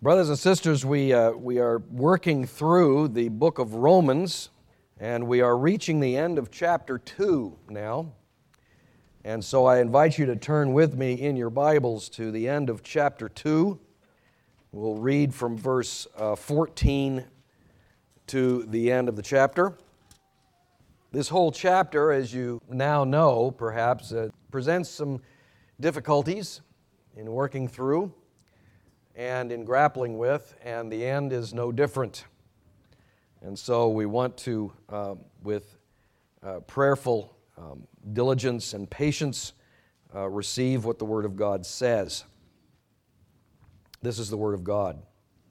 Brothers and sisters, we are working through the book of Romans, and we are reaching the end of chapter 2 now. And so I invite you to turn with me in your Bibles to the end of chapter 2. We'll read from verse 14 to the end of the chapter. This whole chapter, as you now know, perhaps, presents some difficulties in working through and in grappling with, and the end is no different. And so we want to, with prayerful diligence and patience, receive what the Word of God says. This is the Word of God.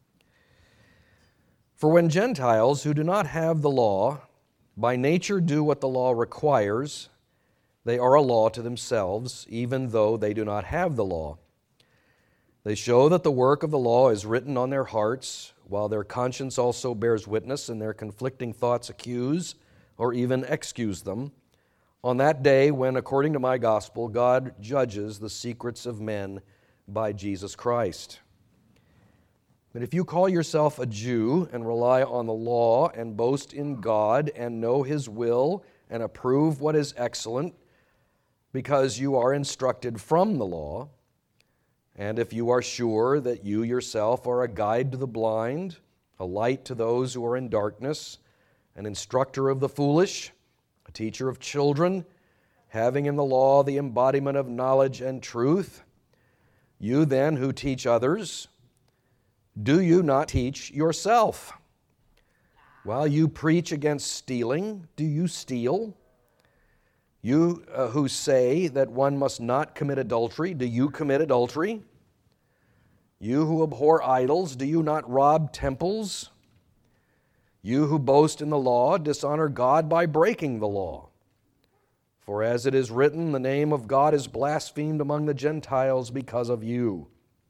For when Gentiles who do not have the law, by nature do what the law requires, they are a law to themselves, even though they do not have the law. They show that the work of the law is written on their hearts, while their conscience also bears witness, and their conflicting thoughts accuse or even excuse them, on that day when, according to my gospel, God judges the secrets of men by Jesus Christ. But if you call yourself a Jew and rely on the law and boast in God and know His will and approve what is excellent, because you are instructed from the law, and if you are sure that you yourself are a guide to the blind, a light to those who are in darkness, an instructor of the foolish, a teacher of children, having in the law the embodiment of knowledge and truth, you then who teach others, do you not teach yourself? While you preach against stealing, do you steal? You who say that one must not commit adultery, do you commit adultery? You who abhor idols, do you not rob temples? You who boast in the law, dishonor God by breaking the law. For as it is written, the name of God is blasphemed among the Gentiles because of you.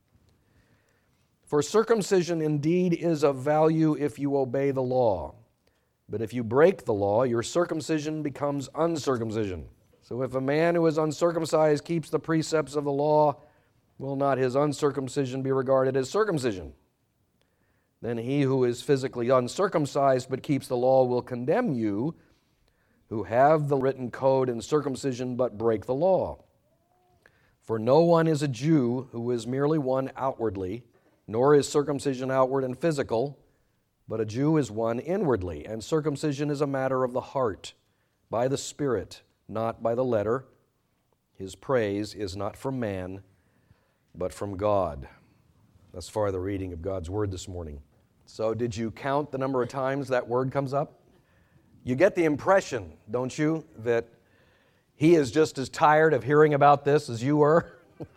For circumcision indeed is of value if you obey the law. But if you break the law, your circumcision becomes uncircumcision. So if a man who is uncircumcised keeps the precepts of the law, will not his uncircumcision be regarded as circumcision? Then he who is physically uncircumcised but keeps the law will condemn you, who have the written code in circumcision but break the law. For no one is a Jew who is merely one outwardly, nor is circumcision outward and physical, but a Jew is one inwardly, and circumcision is a matter of the heart, by the Spirit, not by the letter. His praise is not from man, but from God. Thus far the reading of God's Word this morning. So did you count the number of times that word comes up? You get the impression, don't you, that he is just as tired of hearing about this as you were?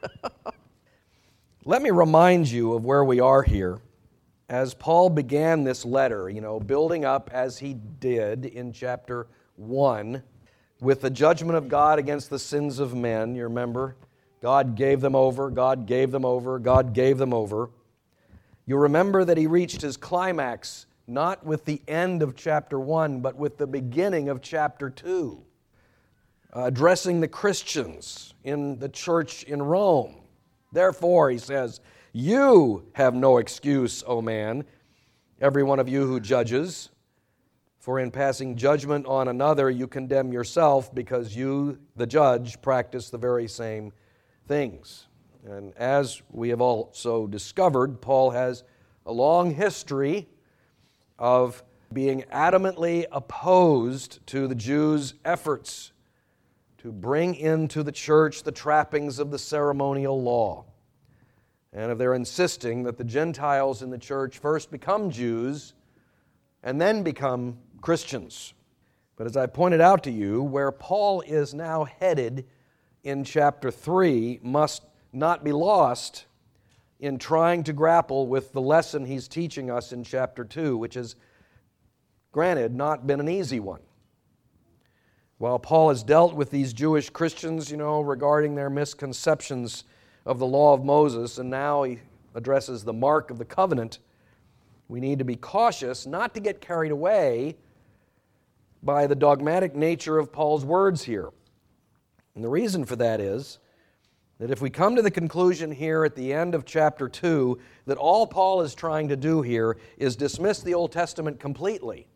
Let me remind you of where we are here. As Paul began this letter, building up as he did in chapter 1, with the judgment of God against the sins of men, you remember? God gave them over, God gave them over, God gave them over. You remember that he reached his climax not with the end of chapter 1, but with the beginning of chapter 2, addressing the Christians in the church in Rome. Therefore, he says, you have no excuse, O man, every one of you who judges. For in passing judgment on another, you condemn yourself, because you, the judge, practice the very same things. And as we have also discovered, Paul has a long history of being adamantly opposed to the Jews' efforts to bring into the church the trappings of the ceremonial law, and of their insisting that the Gentiles in the church first become Jews and then become Christians. But as I pointed out to you, where Paul is now headed in chapter 3 must not be lost in trying to grapple with the lesson he's teaching us in chapter 2, which has, granted, not been an easy one. While Paul has dealt with these Jewish Christians, regarding their misconceptions of the law of Moses, and now he addresses the mark of the covenant, we need to be cautious not to get carried away by the dogmatic nature of Paul's words here. And the reason for that is That if we come to the conclusion here at the end of chapter 2 that all Paul is trying to do here is dismiss the Old Testament completely,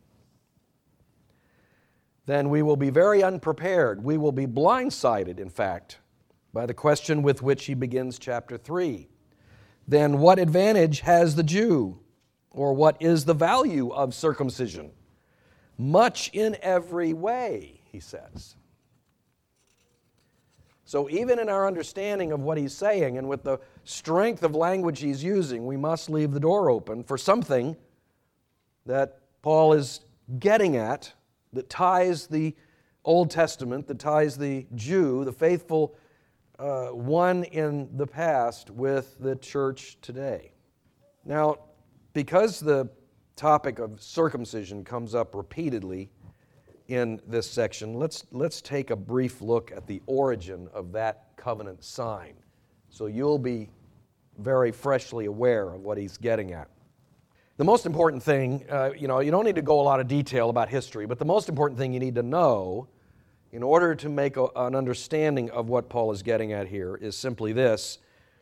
then we will be very unprepared. We will be blindsided, in fact, by the question with which he begins chapter 3. Then what advantage has the Jew? Or what is the value of circumcision? Much in every way, he says. So even in our understanding of what he's saying and with the strength of language he's using, we must leave the door open for something that Paul is getting at that ties the Old Testament, that ties the Jew, the faithful one in the past, with the church today. Now, because the topic of circumcision comes up repeatedly in this section, let's take a brief look at the origin of that covenant sign, so you'll be very freshly aware of what he's getting at. The most important thing, you don't need to go a lot of detail about history, but the most important thing you need to know in order to make an understanding of what Paul is getting at here is simply this,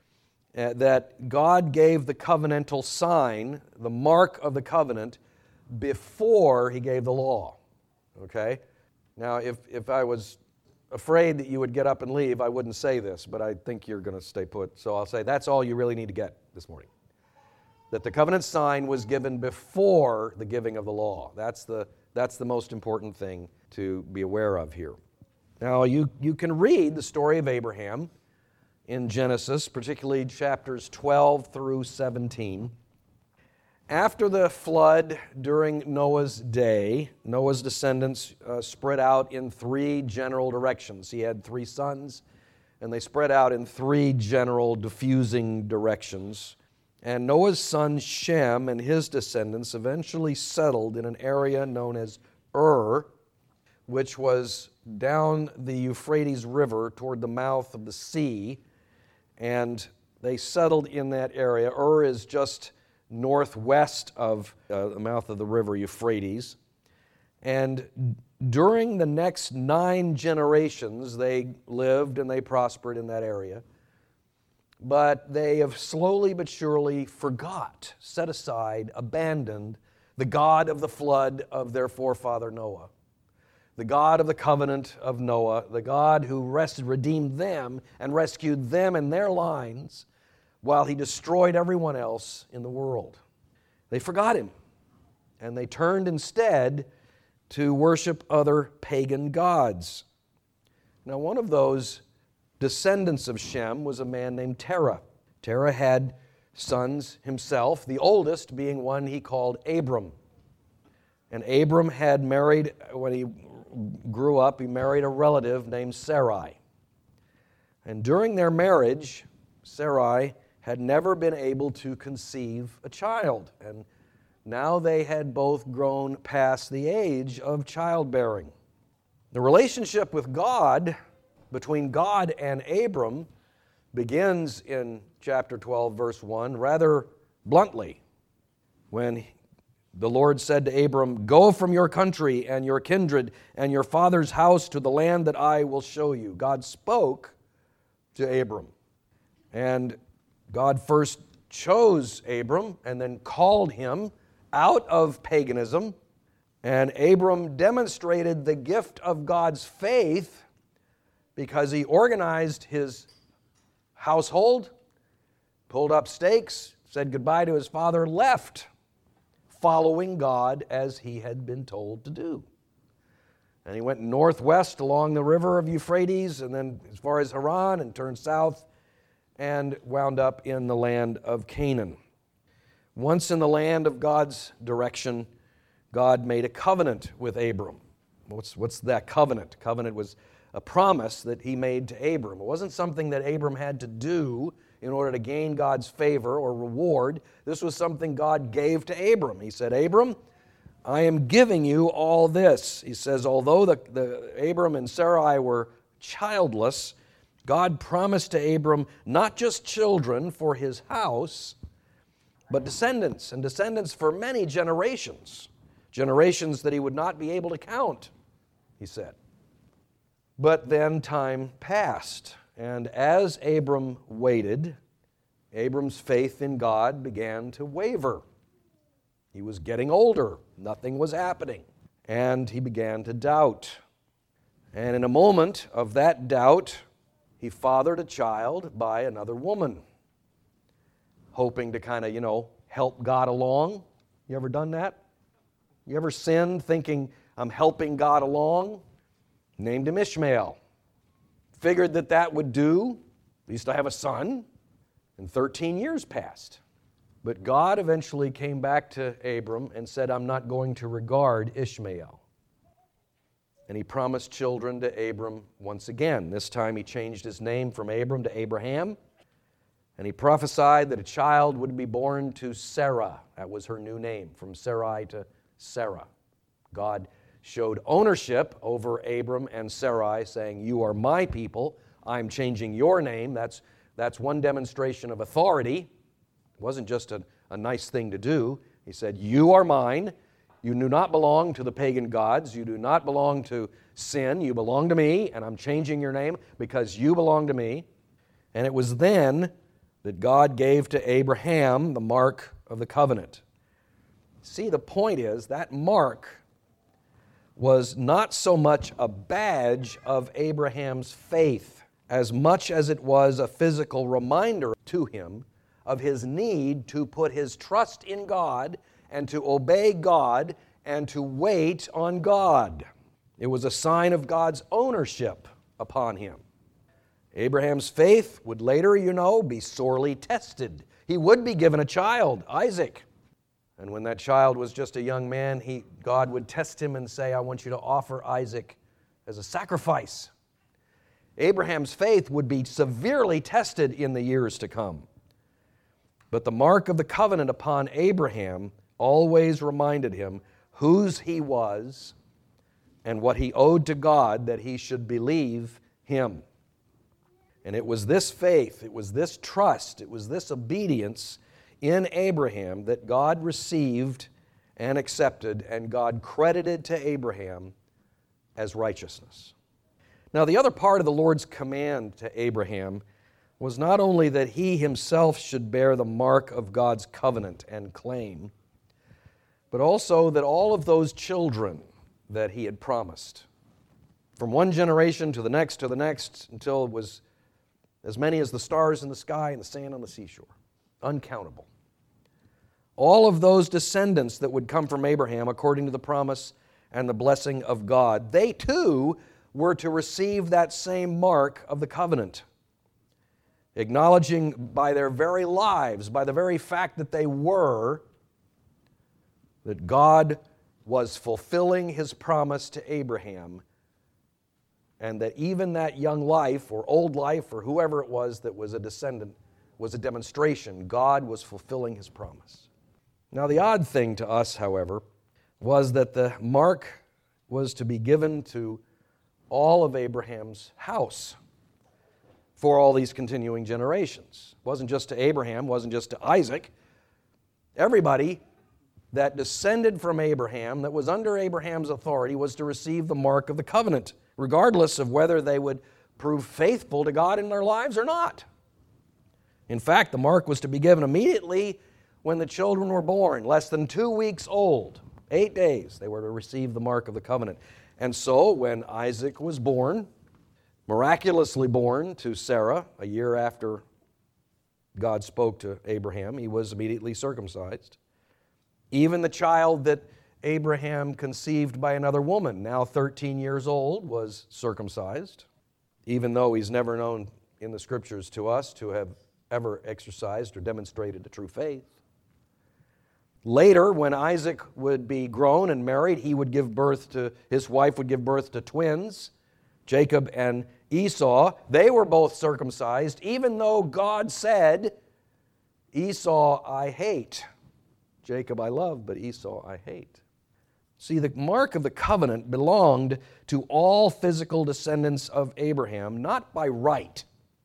that God gave the covenantal sign, the mark of the covenant, before he gave the law. Okay? Now, if I was afraid that you would get up and leave, I wouldn't say this, but I think you're going to stay put. So I'll say that's all you really need to get this morning. That the covenant sign was given before the giving of the law. That's the most important thing to be aware of here. Now, you can read the story of Abraham in Genesis, particularly chapters 12 through 17. After the flood during Noah's day, Noah's descendants spread out in three general directions. He had three sons, and they spread out in three general diffusing directions. And Noah's son Shem and his descendants eventually settled in an area known as Ur, which was down the Euphrates River toward the mouth of the sea. And they settled in that area. Ur is just northwest of the mouth of the river Euphrates. And during the next 9 generations, they lived and they prospered in that area. But they have slowly but surely set aside, abandoned the God of the flood of their forefather Noah, the God of the covenant of Noah, the God who redeemed them and rescued them and their lines while he destroyed everyone else in the world. They forgot him, and they turned instead to worship other pagan gods. Now, one of those descendants of Shem was a man named Terah. Terah had sons himself, the oldest being one he called Abram. And Abram had married, when he grew up, he married a relative named Sarai. And during their marriage, Sarai had never been able to conceive a child. And now they had both grown past the age of childbearing. The relationship with God, between God and Abram, begins in chapter 12, verse 1, rather bluntly, when the Lord said to Abram, "Go from your country and your kindred and your father's house to the land that I will show you." God spoke to Abram. And God first chose Abram and then called him out of paganism. And Abram demonstrated the gift of God's faith because he organized his household, pulled up stakes, said goodbye to his father, left, following God as he had been told to do. And he went northwest along the river of Euphrates and then as far as Haran and turned south and wound up in the land of Canaan. Once in the land of God's direction, God made a covenant with Abram. What's that covenant? Covenant was a promise that he made to Abram. It wasn't something that Abram had to do in order to gain God's favor or reward. This was something God gave to Abram. He said, "Abram, I am giving you all this." He says, although the Abram and Sarai were childless, God promised to Abram not just children for his house, but descendants, and descendants for many generations. Generations that he would not be able to count, he said. But then time passed, And as Abram waited, Abram's faith in God began to waver. He was getting older. Nothing was happening. And he began to doubt. And in a moment of that doubt, he fathered a child by another woman, hoping to kind of, help God along. You ever done that? You ever sinned thinking, I'm helping God along? Named him Ishmael. Figured that would do. At least I have a son. And 13 years passed. But God eventually came back to Abram and said, I'm not going to regard Ishmael. And he promised children to Abram once again. This time he changed his name from Abram to Abraham. And he prophesied that a child would be born to Sarah. That was her new name, from Sarai to Sarah. God showed ownership over Abram and Sarai, saying, you are my people. I'm changing your name. That's one demonstration of authority. It wasn't just a nice thing to do. He said, you are mine. You do not belong to the pagan gods. You do not belong to sin. You belong to me, and I'm changing your name because you belong to me. And it was then that God gave to Abraham the mark of the covenant. See, the point is that mark was not so much a badge of Abraham's faith as much as it was a physical reminder to him of his need to put his trust in God and to obey God and to wait on God. It was a sign of God's ownership upon him. Abraham's faith would later, be sorely tested. He would be given a child, Isaac. And when that child was just a young man, God would test him and say, I want you to offer Isaac as a sacrifice. Abraham's faith would be severely tested in the years to come. But the mark of the covenant upon Abraham always reminded him whose he was and what he owed to God, that he should believe him. And it was this faith, it was this trust, it was this obedience in Abraham that God received and accepted, and God credited to Abraham as righteousness. Now, the other part of the Lord's command to Abraham was not only that he himself should bear the mark of God's covenant and claim, but also that all of those children that he had promised, from one generation to the next, until it was as many as the stars in the sky and the sand on the seashore, uncountable. All of those descendants that would come from Abraham, according to the promise and the blessing of God, they too were to receive that same mark of the covenant, acknowledging by their very lives, by the very fact that they were, that God was fulfilling His promise to Abraham, and that even that young life or old life or whoever it was that was a descendant was a demonstration God was fulfilling His promise. Now, the odd thing to us, however, was that the mark was to be given to all of Abraham's house for all these continuing generations. It wasn't just to Abraham, it wasn't just to Isaac. Everybody that descended from Abraham, that was under Abraham's authority, was to receive the mark of the covenant, regardless of whether they would prove faithful to God in their lives or not. In fact, the mark was to be given immediately when the children were born, less than 2 weeks old, 8 days, they were to receive the mark of the covenant. And so when Isaac was born, miraculously born to Sarah, a year after God spoke to Abraham, he was immediately circumcised. Even the child that Abraham conceived by another woman, now 13 years old, was circumcised, even though he's never known in the Scriptures to us to have ever exercised or demonstrated a true faith. Later, when Isaac would be grown and married, his wife would give birth to twins, Jacob and Esau. They were both circumcised, even though God said, Esau I hate. Jacob I love, but Esau I hate. See, the mark of the covenant belonged to all physical descendants of Abraham, not by right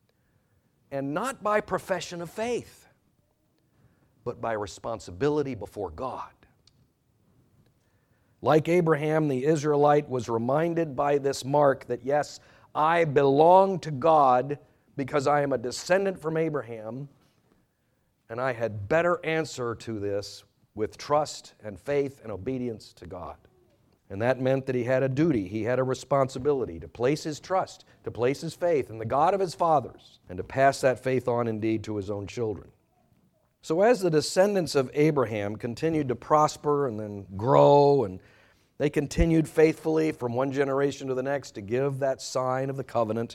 and not by profession of faith, but by responsibility before God. Like Abraham, the Israelite was reminded by this mark that, yes, I belong to God because I am a descendant from Abraham, and I had better answer to this with trust and faith and obedience to God. And that meant that he had a duty, he had a responsibility to place his trust, to place his faith in the God of his fathers, and to pass that faith on indeed to his own children. So as the descendants of Abraham continued to prosper and then grow, and they continued faithfully from one generation to the next to give that sign of the covenant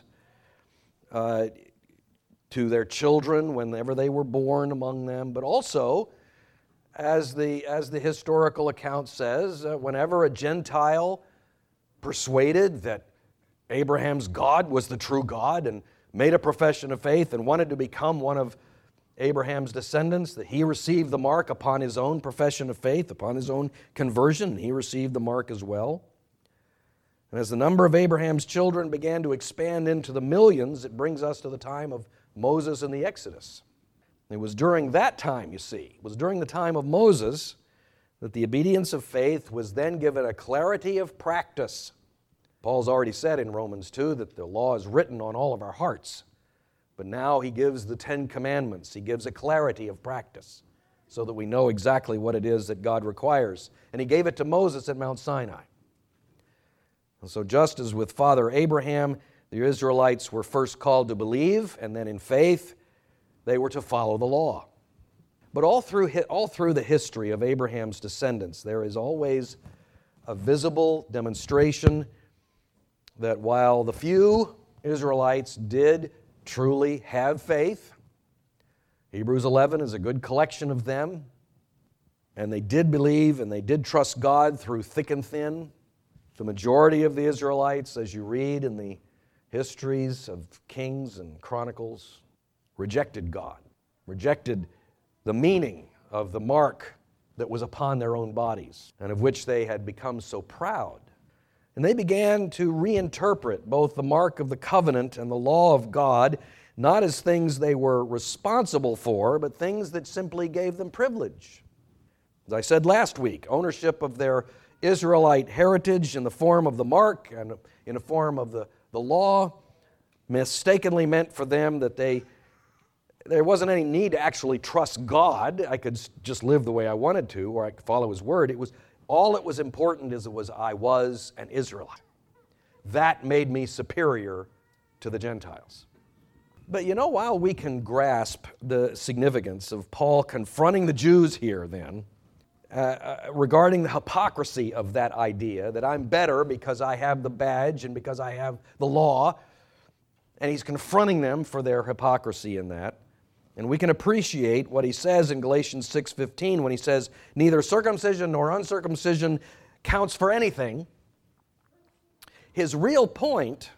to their children whenever they were born among them, but also, as the historical account says, whenever a Gentile persuaded that Abraham's God was the true God and made a profession of faith and wanted to become one of Abraham's descendants, that he received the mark upon his own profession of faith, upon his own conversion, and he received the mark as well. And as the number of Abraham's children began to expand into the millions, it brings us to the time of Moses and the Exodus. It was during that time, you see, it was during the time of Moses that the obedience of faith was then given a clarity of practice. Paul's already said in Romans 2 that the law is written on all of our hearts. But now he gives the 10 Commandments. He gives a clarity of practice so that we know exactly what it is that God requires. And he gave it to Moses at Mount Sinai. And so just as with Father Abraham, the Israelites were first called to believe, and then in faith, they were to follow the law. But all through the history of Abraham's descendants, there is always a visible demonstration that while the few Israelites did truly have faith, Hebrews 11 is a good collection of them, and they did believe and they did trust God through thick and thin. The majority of the Israelites, as you read in the histories of Kings and Chronicles, rejected God, rejected the meaning of the mark that was upon their own bodies and of which they had become so proud. And they began to reinterpret both the mark of the covenant and the law of God, not as things they were responsible for, but things that simply gave them privilege. As I said last week, ownership of their Israelite heritage in the form of the mark and in the form of the law mistakenly meant for them that there wasn't any need to actually trust God. I could just live the way I wanted to, or I could follow His Word. All that was important is I was an Israelite. That made me superior to the Gentiles. But while we can grasp the significance of Paul confronting the Jews here then, regarding the hypocrisy of that idea, that I'm better because I have the badge and because I have the law, and he's confronting them for their hypocrisy in that. And we can appreciate what he says in Galatians 6:15 when he says, neither circumcision nor uncircumcision counts for anything. His real point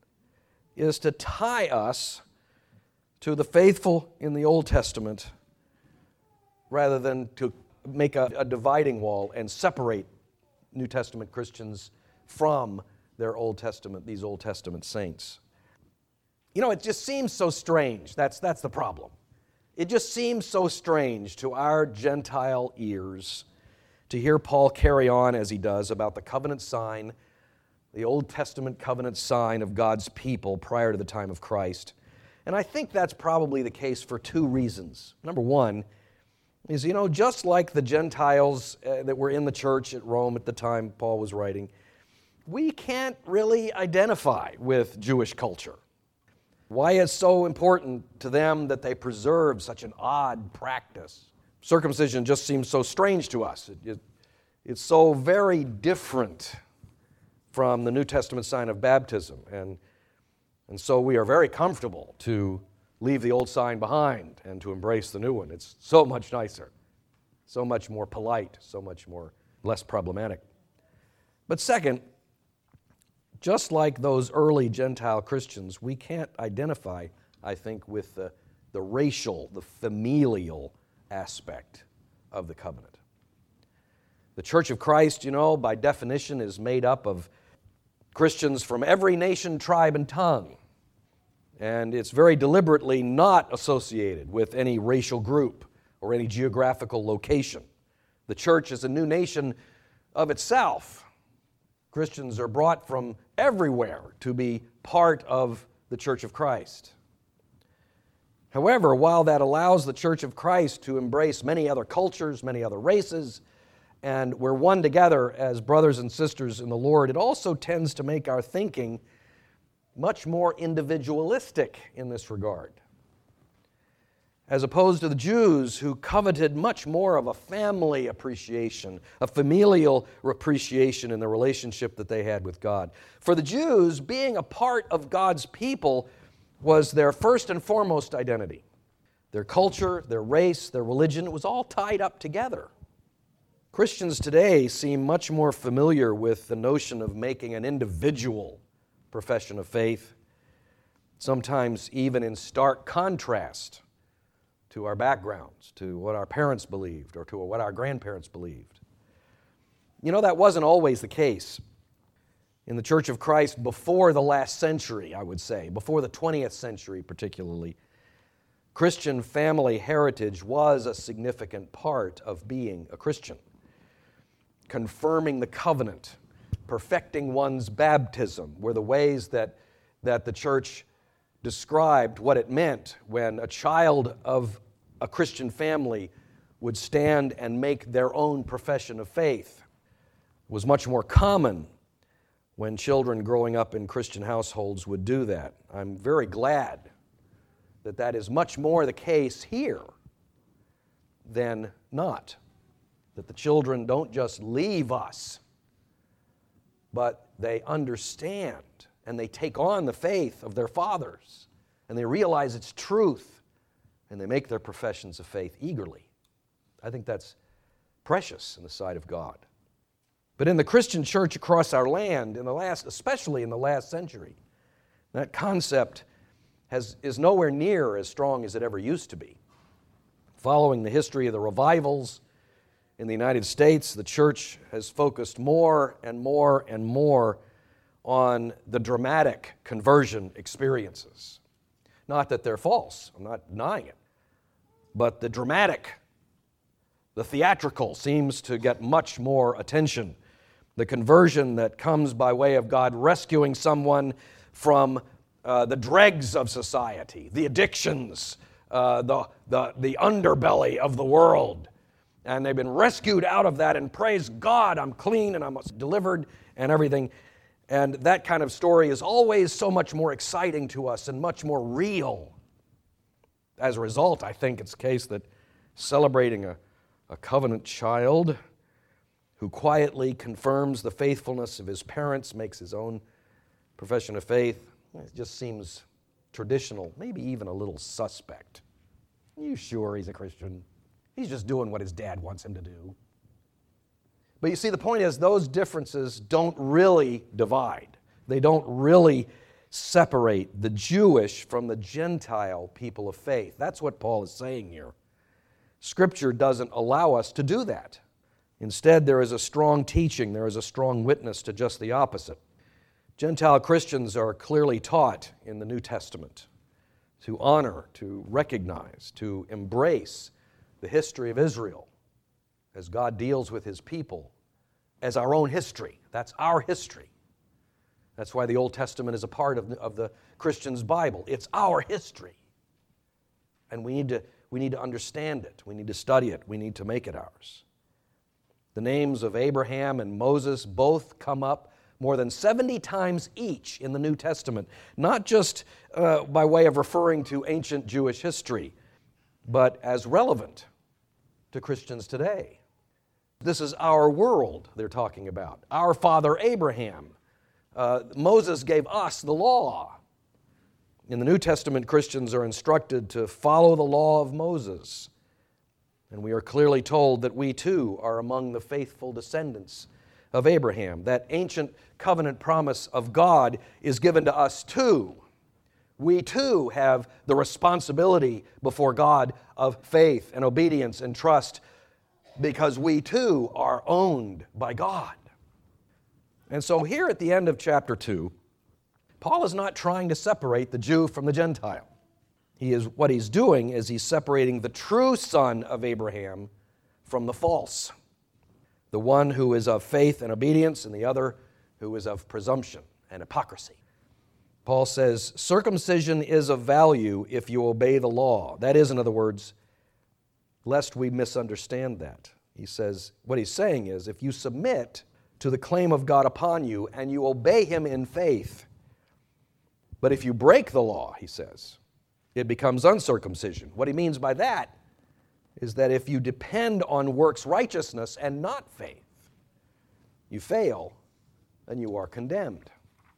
is to tie us to the faithful in the Old Testament rather than to make a dividing wall and separate New Testament Christians from these Old Testament saints. It just seems so strange. That's the problem. It just seems so strange to our Gentile ears to hear Paul carry on as he does about the covenant sign, the Old Testament covenant sign of God's people prior to the time of Christ. And I think that's probably the case for two reasons. Number one is, just like the Gentiles that were in the church at Rome at the time Paul was writing, we can't really identify with Jewish culture. Why it's so important to them that they preserve such an odd practice. Circumcision just seems so strange to us. It's so very different from the New Testament sign of baptism. And so we are very comfortable to leave the old sign behind and to embrace the new one. It's so much nicer, so much more polite, so much more less problematic. But second, just like those early Gentile Christians, we can't identify, I think, with the racial, the familial aspect of the covenant. The Church of Christ, by definition, is made up of Christians from every nation, tribe, and tongue. And it's very deliberately not associated with any racial group or any geographical location. The church is a new nation of itself. Christians are brought from everywhere to be part of the Church of Christ. However, while that allows the Church of Christ to embrace many other cultures, many other races, and we're one together as brothers and sisters in the Lord, it also tends to make our thinking much more individualistic in this regard, as opposed to the Jews who coveted much more of a family appreciation, a familial appreciation in the relationship that they had with God. For the Jews, being a part of God's people was their first and foremost identity. Their culture, their race, their religion, it was all tied up together. Christians today seem much more familiar with the notion of making an individual profession of faith, sometimes even in stark contrast to our backgrounds, to what our parents believed or to what our grandparents believed. You know, that wasn't always the case in the Church of Christ before the last century, I would say, before the 20th century particularly. Christian family heritage was a significant part of being a Christian. Confirming the covenant, perfecting one's baptism were the ways that the church described what it meant when a child of a Christian family would stand and make their own profession of faith. It was much more common when children growing up in Christian households would do that. I'm very glad that that is much more the case here than not. That the children don't just leave us, but they understand and they take on the faith of their fathers and they realize its truth and they make their professions of faith eagerly. I think that's precious in the sight of God. But in the Christian church across our land, especially in the last century, that concept is nowhere near as strong as it ever used to be. Following the history of the revivals in the United States, the church has focused more and more and more on the dramatic conversion experiences. Not that they're false, I'm not denying it, but the dramatic, the theatrical seems to get much more attention. The conversion that comes by way of God rescuing someone from the dregs of society, the addictions, the underbelly of the world. And they've been rescued out of that, and praise God, I'm clean and I'm delivered and everything. And that kind of story is always so much more exciting to us and much more real. As a result, I think it's the case that celebrating a covenant child who quietly confirms the faithfulness of his parents, makes his own profession of faith, it just seems traditional, maybe even a little suspect. Are you sure he's a Christian? He's just doing what his dad wants him to do. But you see, the point is, those differences don't really divide. They don't really separate the Jewish from the Gentile people of faith. That's what Paul is saying here. Scripture doesn't allow us to do that. Instead, there is a strong teaching, there is a strong witness to just the opposite. Gentile Christians are clearly taught in the New Testament to honor, to recognize, to embrace the history of Israel as God deals with His people as our own history. That's our history. That's why the Old Testament is a part of the Christian's Bible. It's our history. And we need to understand it. We need to study it. We need to make it ours. The names of Abraham and Moses both come up more than 70 times each in the New Testament, not just by way of referring to ancient Jewish history, but as relevant to Christians today. This is our world they're talking about. Our father Abraham. Moses gave us the law. In the New Testament, Christians are instructed to follow the law of Moses. And we are clearly told that we too are among the faithful descendants of Abraham. That ancient covenant promise of God is given to us too. We too have the responsibility before God of faith and obedience and trust because we too are owned by God. And so here at the end of chapter 2, Paul is not trying to separate the Jew from the Gentile. What he's doing is he's separating the true son of Abraham from the false. The one who is of faith and obedience and the other who is of presumption and hypocrisy. Paul says, circumcision is of value if you obey the law. That is, in other words, lest we misunderstand that. He says, what he's saying is, if you submit to the claim of God upon you and you obey Him in faith, but if you break the law, he says, it becomes uncircumcision. What he means by that is that if you depend on works righteousness and not faith, you fail and you are condemned.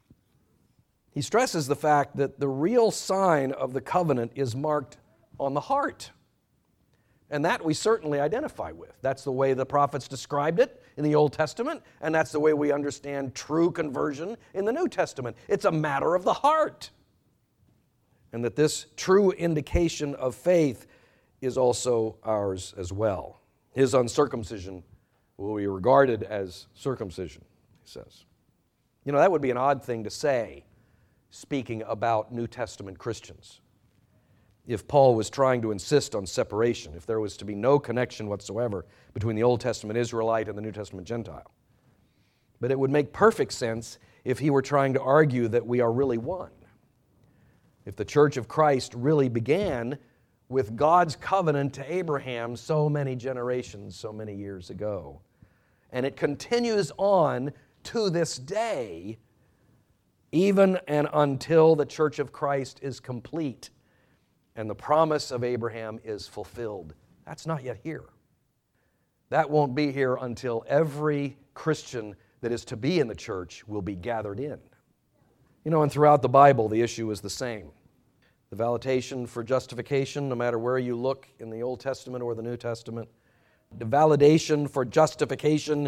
He stresses the fact that the real sign of the covenant is marked on the heart. And that we certainly identify with. That's the way the prophets described it in the Old Testament, and that's the way we understand true conversion in the New Testament. It's a matter of the heart. And that this true indication of faith is also ours as well. His uncircumcision will be regarded as circumcision, he says. You know, that would be an odd thing to say, speaking about New Testament Christians, if Paul was trying to insist on separation, if there was to be no connection whatsoever between the Old Testament Israelite and the New Testament Gentile. But it would make perfect sense if he were trying to argue that we are really one. If the Church of Christ really began with God's covenant to Abraham so many generations, so many years ago, and it continues on to this day, even and until the Church of Christ is complete and the promise of Abraham is fulfilled. That's not yet here. That won't be here until every Christian that is to be in the church will be gathered in. You know, and throughout the Bible, the issue is the same. The validation for justification, no matter where you look in the Old Testament or the New Testament, the validation for justification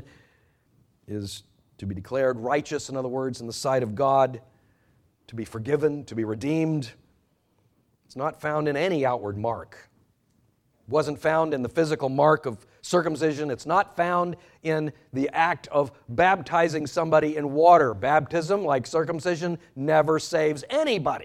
is to be declared righteous, in other words, in the sight of God, to be forgiven, to be redeemed. It's not found in any outward mark. It wasn't found in the physical mark of circumcision. It's not found in the act of baptizing somebody in water. Baptism, like circumcision, never saves anybody.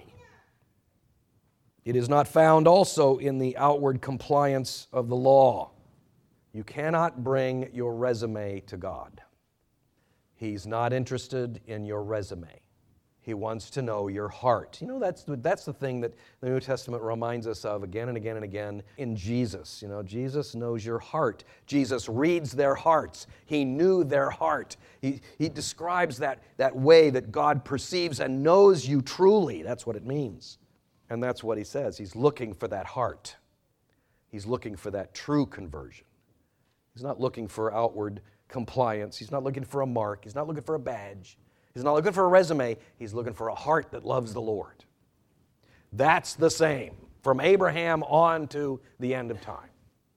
It is not found also in the outward compliance of the law. You cannot bring your resume to God. He's not interested in your resume. He wants to know your heart. You know, that's the thing that the New Testament reminds us of again and again and again in Jesus. You know, Jesus knows your heart. Jesus reads their hearts. He knew their heart. He describes that way that God perceives and knows you truly. That's what it means. And that's what he says. He's looking for that heart. He's looking for that true conversion. He's not looking for outward compliance. He's not looking for a mark. He's not looking for a badge. He's not looking for a resume. He's looking for a heart that loves the Lord. That's the same from Abraham on to the end of time.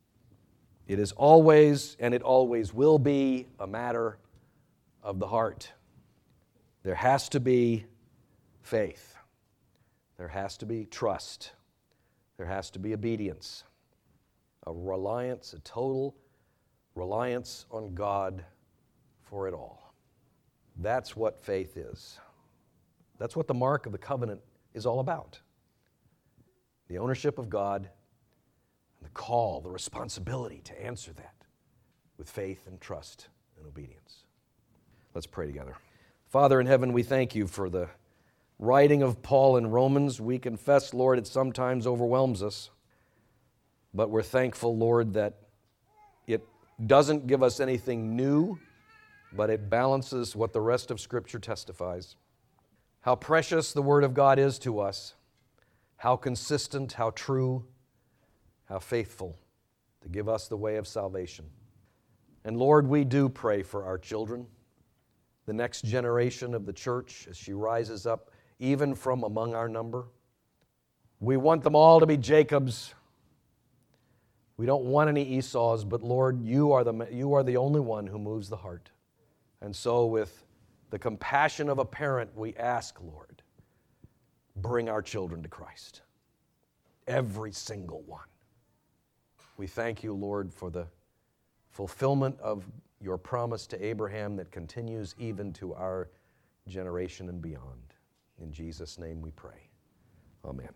It is always, and it always will be, a matter of the heart. There has to be faith. There has to be trust. There has to be obedience. A reliance, a total reliance on God for it all. That's what faith is. That's what the mark of the covenant is all about. The ownership of God and the call, the responsibility to answer that with faith and trust and obedience. Let's pray together. Father in heaven, we thank you for the writing of Paul in Romans. We confess, Lord, it sometimes overwhelms us, but we're thankful, Lord, that it doesn't give us anything new, but it balances what the rest of Scripture testifies. How precious the Word of God is to us, how consistent, how true, how faithful to give us the way of salvation. And Lord, we do pray for our children, the next generation of the church as she rises up, even from among our number. We want them all to be Jacobs. We don't want any Esau's, but Lord, you are the only one who moves the heart. And so with the compassion of a parent, we ask, Lord, bring our children to Christ. Every single one. We thank you, Lord, for the fulfillment of your promise to Abraham that continues even to our generation and beyond. In Jesus' name we pray. Amen.